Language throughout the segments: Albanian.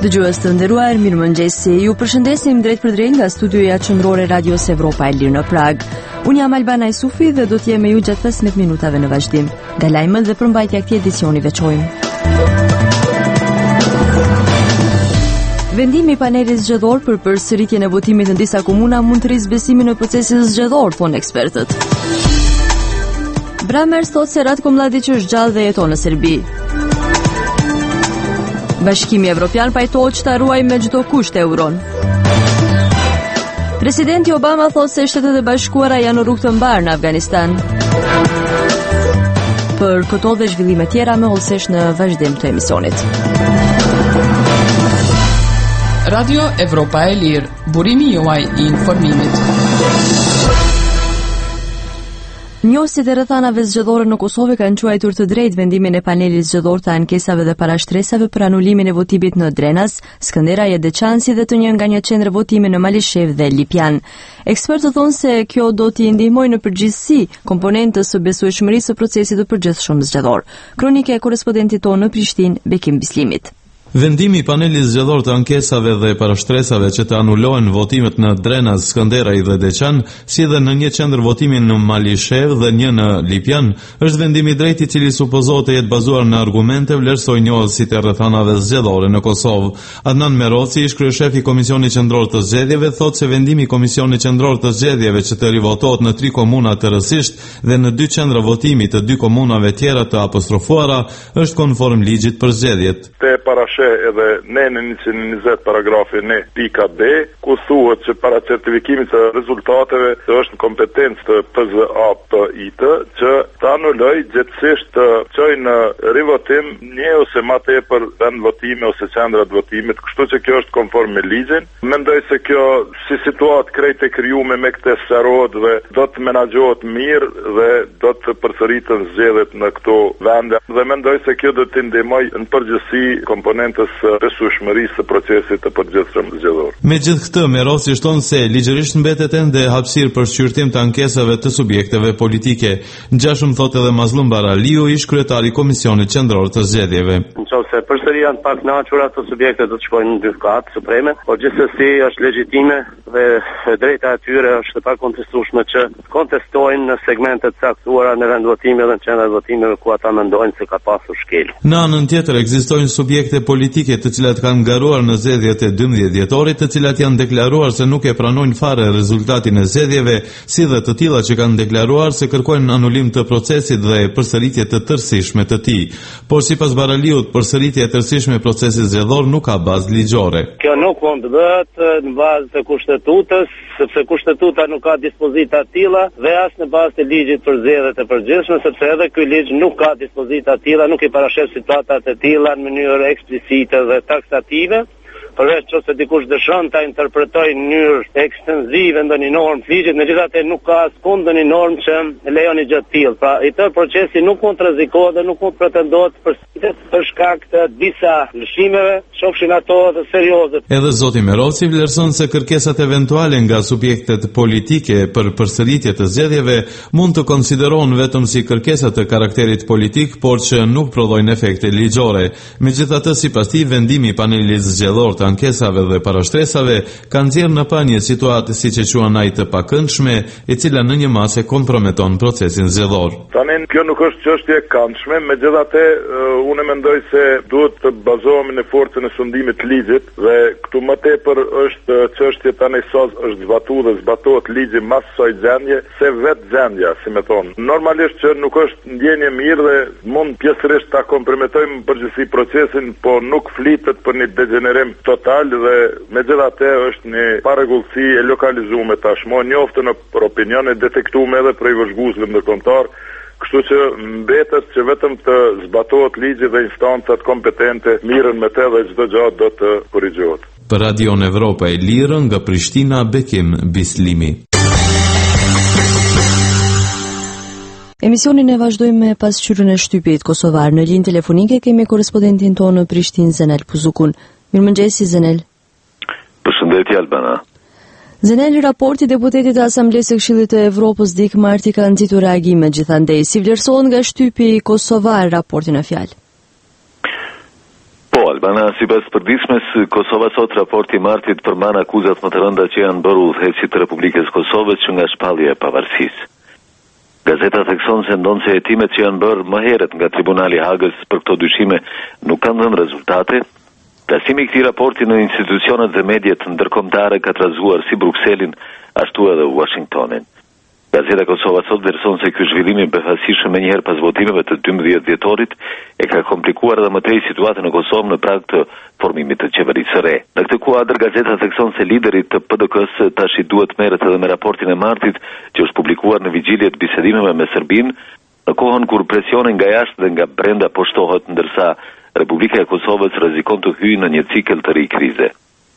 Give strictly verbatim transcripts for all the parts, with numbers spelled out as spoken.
Dëgjues të nderuar, mirëmëngjesi. Ju përshëndesim drejt për drejt nga studioja qendrore Radios Evropa e Lirë në Prag. Unë jam Albana Jusufi dhe do të jem me ju gjatë pesëmbëdhjetë minutave në vazhdim. Nga lajmet dhe përmbajtja e këtij edicioni veçojmë. Vendimi i panelit zgjedhor për përsëritjen e votimit në disa komuna mund të rrisë besimin në procesin zgjedhor, thonë ekspertët. Bramers thotë se Ratko Mladić është gjallë dhe jeton në Serbi. Bashkimi Evropian pajtohet që ta ruajë me çdo kusht euron. Presidenti Obama thotë se Shtetet e Bashkuara janë në rrugë të mbarë në Afganistan. Për këto dhe zhvillime tjera me hollësesh në vazhdim të emisionit. Radio Evropa e Lirë, burimi juaj i informimit. Njohësit e rrethanave zgjedhore në Kosovë kanë quajtur të drejtë vendimin e panelit zgjedhor të ankesave dhe parashtresave për anulimin e votimit në Drenas, Skënderaj e Deçansi dhe të një nga një qendrë votimi në Malishev dhe Lipjan. Ekspertët thonë se kjo do t'i ndihmojë në përgjithësi komponentës së besueshmërisë së procesit të përgjithshëm zgjedhor. Kronike e korrespondentit tonë në Prishtinë, Bekim Bislimit. Vendimi i panelit zgjedhor të ankesave dhe parashtresave që të anulohen votimet në Drenas, Skënderaj dhe Deçan, si edhe në një qendër votimi në Malishev dhe një në Lipjan, është vendim i drejtë i cili supozohet të jetë bazuar në argumente, vlerësoi njohësit e rrethanave zgjedhore në Kosovë. Adnan Meroci, ish kryeshef i Komisionit Qendror të Zgjedhjeve, thotë se vendimi i Komisionit Qendror të Zgjedhjeve që të rivotohet në tri komuna të rësisht dhe në dy qendra votimi të dy komunave tjera të apostrofuara është konform ligjit për zgjedhjet. Edhe ne në njëqind e njëzet paragrafi në pika B, ku thuhet që para certifikimit të rezultateve të është në kompetencë të P Z A P I T që të anulloj gjithësisht të qoj në rivotim një ose ma tepër vend votime ose qendrat votimit, kështu që kjo është konform me ligjin. Mendoj se kjo si situatë krejt e krijume me këtë serod dhe do të menaxhohet mirë dhe do të përsëritën zgjedhjet në këto vende dhe mendoj se kjo do të ndihmojë në përgjithësi komponent të besueshmërisë së procesit të përgjithshëm zgjedhor. Megjithatë këtë, Merosi shton se ligjërisht mbetet ende hapësirë për shqyrtim të ankesave të subjekteve politike. Ngjashëm thotë edhe Mazlum Baraliu, ish kryetari i Komisionit Qendror të Zgjedhjeve. Nëse përsëri janë pak naçur ato subjekte do të shkojnë në gjykatë supreme, por gjithsesi është legjitime dhe drejta e tyre është e pakontestueshme që kontestojnë në segmente të caktuara në vendvotime dhe në qendra votimeve ku ata mendojnë se ka pasur shkelje. Në anën tjetër ekzistojnë subjekte politike të cilat kanë garuar në zgjedhjet e dymbëdhjetë dhjetorit, të cilat janë deklaruar se nuk e pranojnë fare rezultatin e zgjedhjeve, si dhe të tilla që kanë deklaruar se kërkojnë anulim të procesit dhe përsëritje të tërësishme të tij. Por sipas Baraliut, përsëritja e tërësishme e procesit zgjedhor nuk ka bazë ligjore. Kjo nuk mund të bëhet në bazë të kushtetutës, sepse kushtetuta nuk ka dispozita të tilla dhe as në bazë të ligjit për zgjedhjet e përgjithshme, sepse edhe ky ligj nuk ka dispozita të tilla, nuk i parashef situata të tilla në mënyrë eksplicite dhe taksative, përveç ose dikush dëshon ta interpretojë në mënyrë ekstensive ndonjë normë ligjit, megjithatë nuk ka asnjë ndonjë normë që lejon gjë të tillë. Pra, i tërë procesi nuk mund të rrezikohet dhe nuk mund të pretendohet për për shkak të disa lëshimeve, shofshin ato të serioze. Edhe zoti Meroci vlerëson se kërkesat eventuale nga subjektet politike për përsëritje të zgjedhjeve mund të konsiderohen vetëm si kërkesa të karakterit politik, por që nuk prodhojnë efekte ligjore. Megjithatë, sipas tij, vendimi i panelit zgjedhor të ankesave dhe parashtresave kanë nxjerrë në pa një situatë siç e quajnë ai të pakëndshme, e cila në një masë komprometon procesin zgjedhor. Tani kjo nuk është çështje e këndshme, megjithatë uh, unë mendoj se duhet të bazohemi në forcën e sundimit të ligjit dhe këtu më tepër është çështje tani sa është zbatuar dhe zbatohet ligji mas saj gjendje se vetë gjendja, si më thon. Normalisht që nuk është ndjenje mirë dhe mund pjesërisht ta komprometojmë përgjithësi procesin, po nuk flitet për një degenerim total dhe megjithatë është një parregullsi e lokalizuar tashmë, njoftë në opinione detektuar edhe prej vëzhguesve ndërkombëtar. Kështu që mbetet që vetëm të zbatohet ligji dhe instancat kompetente mirën me të dhe çdo gjë do të korrigjohet. Për Radion Evropa e Lirë nga Prishtina, Bekim Bislimi. Emisionin e vazhdojmë me pasqyrën e shtypit kosovar. Në linjë telefonike kemi korrespondentin tonë në Prishtinë, Zenel Puzukun. Mirëmëngjesi, Zenel. Përshëndetje, Albana. Zenel, raporti deputetit të Asamblesë së Këshillit të Evropës Dik Marti ka nxitur reagime gjithandej. Si vlerësohet nga shtypi kosovar raportin në fjalë? Po, Albana, sipas përditshmes, Kosova sot raporti i martit përmban akuzat më të rënda që janë bërë udhëheqësit të Republikës Kosovës që nga shpallja e pavarësisë. Gazeta thekson se ndonse hetimet që janë bërë më herët nga Tribunali i Hagës për këto dyshime nuk kanë dhënë rezultate, plasimi i këtij raporti në institucionet dhe mediat ndërkombëtare ka trazuar si Brukselin ashtu edhe Washingtonin. Gazeta Kosova sot vlerëson se ky zhvillim i befasishëm menjëherë pas votimeve të dymbëdhjetë dhjetorit e ka komplikuar edhe më tej situatën në Kosovë në prag të formimit të qeverisë së re. Në këtë kuadër gazeta thekson se lideri të P D K-s tash i duhet merret edhe me raportin e martit që është publikuar në vigjilje të bisedimeve me Serbinë, në kohën kur presioni nga jashtë dhe nga brenda po shtohet, ndërsa Republika e Kosovës rrezikon të hyjë në një cikël të ri krize.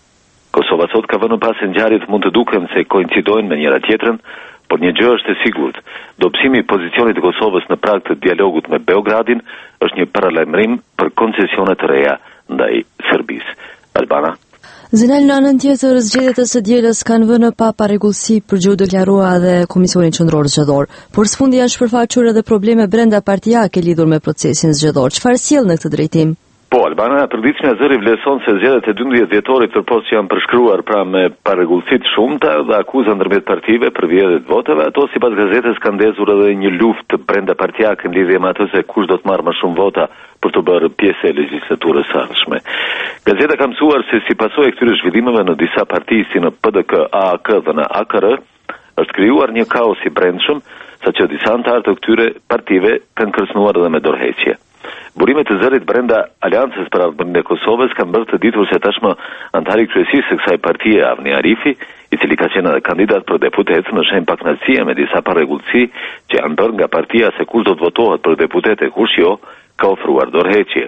Kosova sot ka vënë pas se ngjarjet mund të duken se koincidojnë me njëra tjetrën, por një gjë është e sigurt, dobësimi i pozicionit të Kosovës në prag të dialogut me Beogradin është një paralajmërim për koncesione të reja ndaj Serbisë. Albana. Zenel, në anën tjetër, zgjedhjet e së dielës kanë vënë pa parregullsi për gjë deklarua edhe Komisioni Qendror Zgjedhor, por sfundi janë shpërfaqur edhe probleme brenda partijake lidhur me procesin zgjedhor. Çfarë sjell në këtë drejtim? Po, Albana, përditshmja zëri vlerëson se zgjedhjet e dymbëdhjetë dhjetorit përpos që janë përshkruar pra me parregullsi të shumta dhe akuza ndërmjet partive për vjedhje të votave, ato sipas gazetës kanë ndezur edhe një luftë brenda partijake në lidhje me atë se kush do të marrë më shumë vota për të bërë pjesë e legjislaturës së ardhshme. Gazeta ka mësuar se si pasojë e këtyre zhvillimeve në disa parti si në P D K, A A K dhe në A K R është krijuar një kaos i brendshëm, saqë disa anëtarë të këtyre partive kanë kërcënuar edhe me dorëheqje. Burimet të zërit brenda Aleancës për Ardhmërinë e Kosovës kanë bërë të ditur se tashmë antari kryesisë së kësaj partie, Avni Arifi, i cili ka qenë edhe kandidat për deputet, në shenjë pakënaqësie me disa parregullsi që janë bërë nga partia se kush do të votohet për deputet e kush jo, ka ofruar dorëheqje.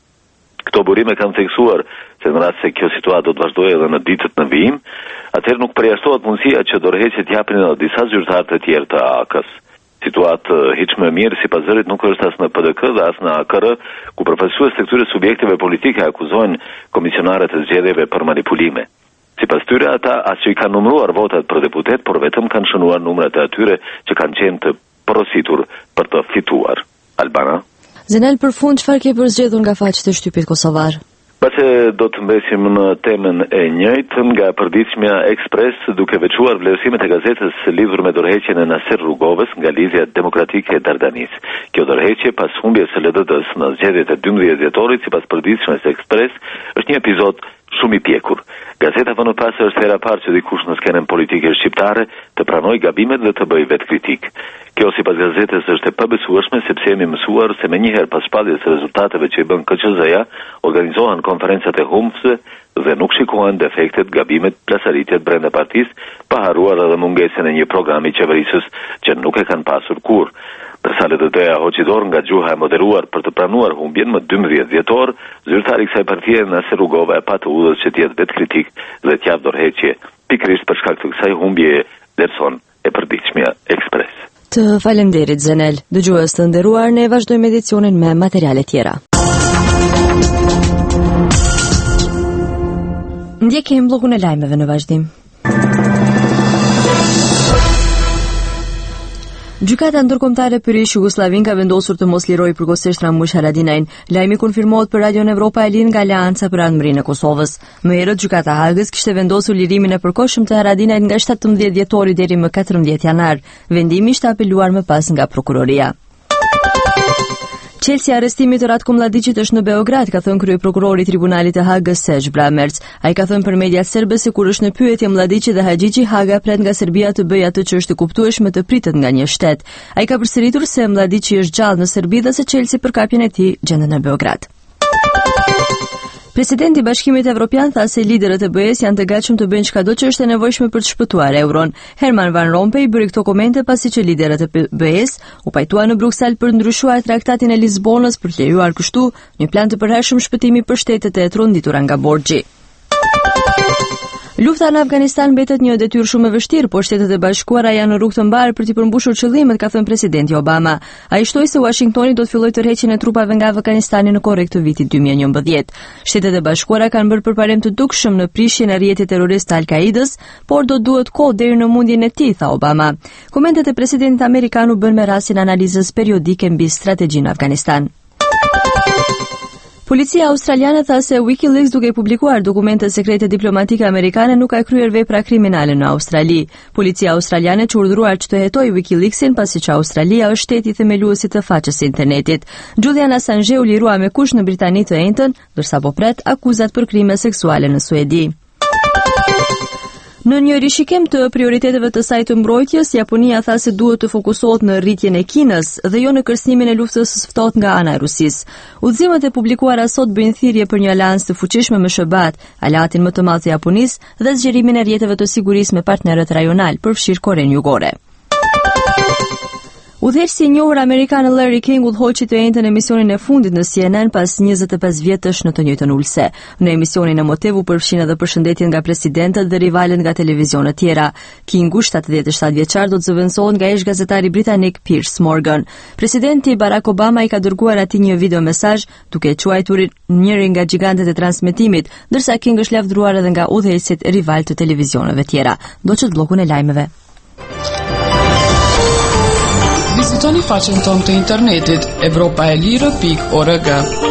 Këto burime kanë theksuar se në rast se kjo situatë do të vazhdojë edhe në ditët në vijim, atëherë nuk përjashtohet mundësia që dorëheqjet japin edhe disa zyrtarë të tjerë të A A K-s. Situatë hiç më mirë sipas zërit nuk është as në P D K dhe as në A K R, ku përfaqësues të këtyre subjekteve politike akuzojnë komisionarët e zgjedhjeve për manipulime. Sipas tyre, ata as që i kanë numëruar votat për deputet, por vetëm kanë shënuar numrat e atyre që kanë qenë të porositur për të fituar. Albana. Zenel, për fund, çfarë ke përzgjedhur nga faqet e shtypit kosovar? Pase do të mbesim në temën e njëjtë nga përditshmja Ekspres, duke veçuar vlerësimet e gazetës lidhur me dorëheqjen e Naser Rugovës nga Lidhja Demokratike e Dardanis. Kjo dorëheqje pas humbjes së L D D-s në zgjedhjet e dymbëdhjetë dhjetorit, sipas përditshmës Ekspres, është një epizod shumë i pjekur. Gazeta vënë pas se është hera e parë që dikush në skenën politike shqiptare të pranojë gabimet dhe të bëjë vetë kritik. Kjo sipas gazetës është e pabesueshme sepse jemi mësuar se menjëherë pas shpalljes së rezultateve që i bën K Q Z-ja, organizohen konferencat e humbësve dhe nuk shikohen defektet, gabimet, plasaritjet brenda partisë, pa harruar edhe mungesën e një programi qeverisës që nuk e kanë pasur kurrë. Ndërsa L D D-ja hoqi dorë nga gjuha e moderuar për të pranuar humbjen më dymbëdhjetë dhjetor, zyrtari i kësaj partie Naser Rugova e pa të udhës që të jetë vetë kritik dhe të japë dorëheqje, pikërisht për shkak të kësaj humbje, vlerëson e përditshmja Ekspres. Të faleminderit Zenel. Dëgjues të nderuar, ne vazhdojmë edicionin me materiale tjera. Ndjekim bllokun e lajmeve në vazhdim. Gjykata ndërkombëtare për ish Jugosllavin ka vendosur të mos lirojë përkohësisht Ramush Haradinajin. Lajmi konfirmohet për Radion Evropa e Lindë nga Aleanca për Ardhmërinë e Kosovës. Më herët gjykata e Hagës kishte vendosur lirimin e përkohshëm të Haradinajit nga shtatëmbëdhjetë dhjetori deri më katërmbëdhjetë janar. Vendimi ishte apeluar më pas nga prokuroria. Çelësi arrestimi të Ratko Mladićit është në Beograd, ka thënë kryeprokurori i Tribunalit të Hagës Serge Bramerc. Ai ka thënë për mediat serbe se kur është në pyetje Mladići dhe Haxhiqi, Haga pret nga Serbia të bëjë atë që është e kuptueshme të pritet nga një shtet. Ai ka përsëritur se Mladići është gjallë në Serbi dhe se Çelësi për kapjen e tij gjendet në Beograd. Presidenti i Bashkimit Evropian tha se liderët e B E S janë të gatshëm të bëjnë çdo që është e nevojshme për të shpëtuar euron. Herman Van Rompuy bëri këto komente pasi që liderët e B E S u pajtuan në Bruksel për ndryshuar traktatin e Lisbonës për të lejuar kështu një plan të përhershëm shpëtimi për shtetet e tronditura nga borxhi. Lufta në Afganistan mbetet një detyrë shumë e vështirë, por Shtetet e Bashkuara janë në rrugë të mbarë për të përmbushur qëllimet, ka thënë presidenti Obama. Ai shtoi se Washingtoni do të fillojë tërheqjen e trupave nga Afganistani në korrekt të vitit dy mijë e njëmbëdhjetë. Shtetet e Bashkuara kanë bërë përparim të dukshëm në prishjen e rrjetit terrorist të Al-Qaidës, por do duhet kohë deri në mundjen e tij, tha Obama. Komentet e presidentit amerikan u bën me rastin analizës periodike mbi strategjinë në Afganistan. Policia australiane tha se WikiLeaks, duke publikuar dokumente sekrete diplomatike amerikane, nuk ka kryer vepra kriminale në Australi. Policia australiane që urdhëruar që të hetojë WikiLeaksin pasi që Australia është shteti themeluesi të faqes së internetit. Julian Assange u lirua me kush në Britani të Enjtën, ndërsa po pret akuzat për krime seksuale në Suedi. Në një rishikim të prioriteteve të saj të mbrojtjes, Japonia tha se duhet të fokusohet në rritjen e Kinës dhe jo në kërcënimin e luftës së ftohtë nga ana e Rusisë. Udhëzimet e publikuara sot bëjnë thirrje për një aleancë të fuqishme me S B A-t, aleatin më të madh të Japonisë, dhe zgjerimin e rrjeteve të sigurisë me partnerët rajonal, përfshirë Korenë Jugore. Udhëheqësi i njohur amerikan Larry King udhëhoqi të Enjtën emisionin e fundit në C N N pas njëzet e pesë vjetësh në të njëjtën ulse. Në emisionin e motiv u përfshin edhe përshëndetjen nga presidentët dhe rivalët nga televizionet tjera. Kingu, shtatëdhjetë e shtatë vjeçar, do të zëvendësohet nga ish gazetari britanik Piers Morgan. Presidenti Barack Obama i ka dërguar atij një video mesazh duke e quajtur njërin nga gigantet e transmetimit, ndërsa King është lavdëruar edhe nga udhëheqësit rival të televizioneve tjera. Ndoqët bllokun e lajmeve. Vizitoni faqen tonë të internetit evropa e lirë pikë org.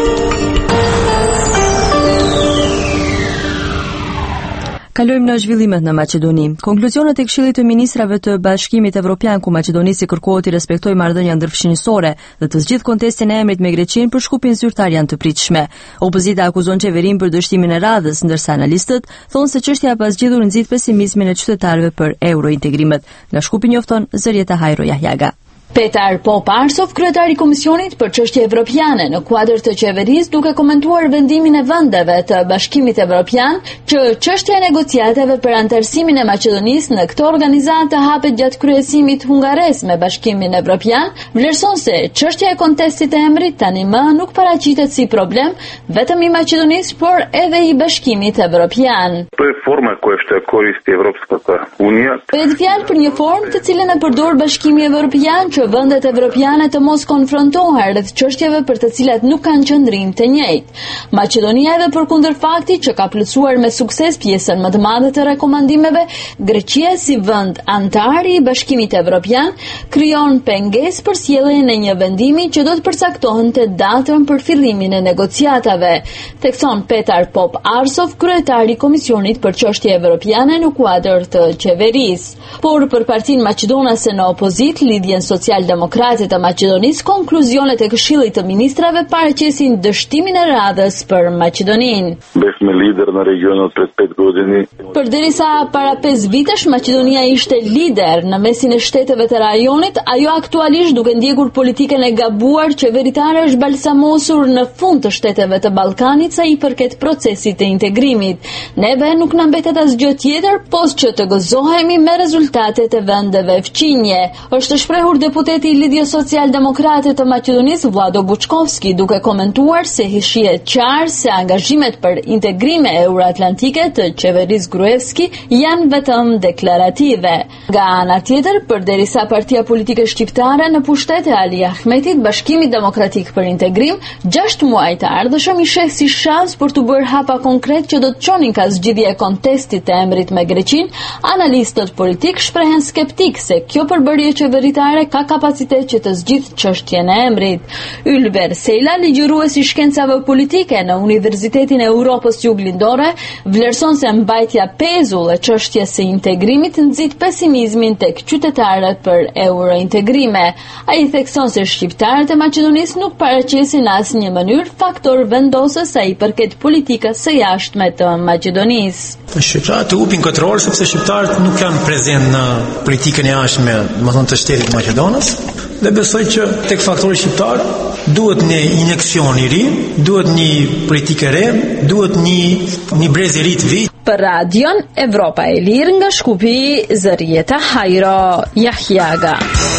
Kalojmë në zhvillimet në Maqedoni. Konkluzionet e Këshillit të Ministrave të Bashkimit Evropian, ku Maqedonisi kërkohet i respektojë marrëdhënia ndërfshinjësore dhe të zgjidhë kontestin e emrit me Greqinë për shkupin zyrtar janë të pritshme. Opozita akuzon qeverinë për dështimin e radhës, ndërsa analistët thonë se çështja pas zgjidhur nxit pesimizmin e qytetarëve për eurointegrimet. Nga Shkupi njofton Zërieta Hajro Jahjaga. Petar Pop Arsov, kryetari i Komisionit për çështje evropiane në kuadër të qeverisë, duke komentuar vendimin e vendeve të Bashkimit Evropian që çështja e negociatave për anëtarësimin e Maqedonisë në këtë organizatë të hapet gjatë kryesimit hungares me Bashkimin Evropian, vlerëson se çështja e kontestit të emrit tani më nuk paraqitet si problem vetëm i Maqedonisë, por edhe i Bashkimit Evropian. Forma koja što koristi Evropska unija. Është fjalë për një formë të cilën e përdor Bashkimi Evropian që vendet evropiane të mos konfrontohen rreth çështjeve për të cilat nuk kanë qëndrim të njëjtë. Maqedonia edhe përkundër faktit që ka plotësuar me sukses pjesën më të madhe të rekomandimeve, Greqia si vend antar i Bashkimit Evropian krijon pengesë për sjelljen e një vendimi që do të përcaktonte datën për fillimin e negociatave, thekson Petar Pop Arsov, kryetari i Komisionit për çështje evropiane në kuadër të qeverisë. Por për Partinë Maqedonase në opozit, lidhjen Social-Demokrate të Maqedonisë, konkluzionet e Këshillit të Ministrave paraqesin dështimin e radhës për Maqedoninë. Besme lider në regionet pred pet godini. Përderisa para pesë vitesh Maqedonia ishte lider në mesin e shteteve të rajonit, ajo aktualisht duke ndjekur politikën e gabuar qeveritare është balsamosur në fund të shteteve të Ballkanit sa i përket procesit të integrimit. Neve nuk na mbetet asgjë tjetër post që të gëzohemi me rezultatet e vendeve fqinje. Është shprehur deputeti i Lidhjes Social-Demokrate të Maqedonisë Vlado Buçkovski, duke komentuar se shihet qartë se angazhimet për integrime euroatlantike të qeverisë Gruevski janë vetëm deklarative. Nga ana tjetër, përderisa Partia Politike Shqiptare në pushtet e Ali Ahmetit, Bashkimi Demokratik për Integrim, gjashtë muaj të ardhshëm i sheh si shans për të bërë hapa konkret që do të çonin ka zgjidhje e kontestit të emrit me Greqinë. Analistët politik shprehen skeptik se kjo përbërje qeveritare ka kapacitet që të zgjidhë çështjen e emrit. Ylber Sela, ligjërues i shkencave politike në Universitetin e Europës Juglindore, vlerëson se mbajtja pezull e çështjes së integrimit nxit pesimizmin tek qytetarët për eurointegrime. Ai thekson se shqiptarët e Maqedonisë nuk paraqesin në asnjë mënyrë faktor vendosës sa i përket politikës së jashtme të Maqedonisë. Shqiptarët të upin këtë rol sepse shqiptarët nuk janë prezent në politikën e jashtme, domethënë të shtetit të Maqedonës, dhe besoj që tek faktori shqiptar duhet një injeksion i ri, duhet një politikë e re, duhet një një brez i ri të vit. Për Radion Evropa e Lirë nga Shkupi, Zërieta Hajro Jahjaga.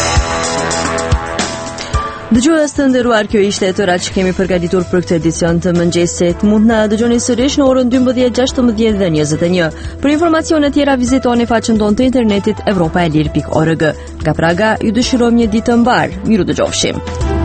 Dëgjues të nderuar, kjo ishte e tëra që kemi përgatitur për këtë edicion të mëngjesit. Mund na dëgjoni sërish në orën dymbëdhjetë, gjashtëmbëdhjetë dhe njëzet e një. Për informacione tjera vizitoni faqen tonë të internetit evropa e lirë pikë org. Nga Praga ju dëshirojmë një ditë të mbar. Miru dëgjofshim.